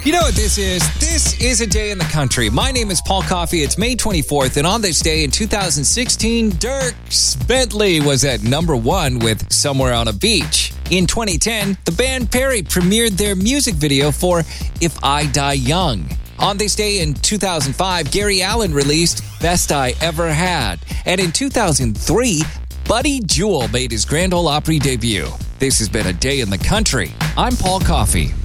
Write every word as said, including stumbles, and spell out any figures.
You know what this is? This is a day in the country. My name is Paul Coffey. It's May twenty-fourth, and on this day in two thousand sixteen, Dierks Bentley was at number one with Somewhere on a Beach. In twenty ten, the band Perry premiered their music video for If I Die Young. On this day in two thousand five, Gary Allan released Best I Ever Had. And in two thousand three, Buddy Jewell made his Grand Ole Opry debut. This has been a day in the country. I'm Paul Coffey.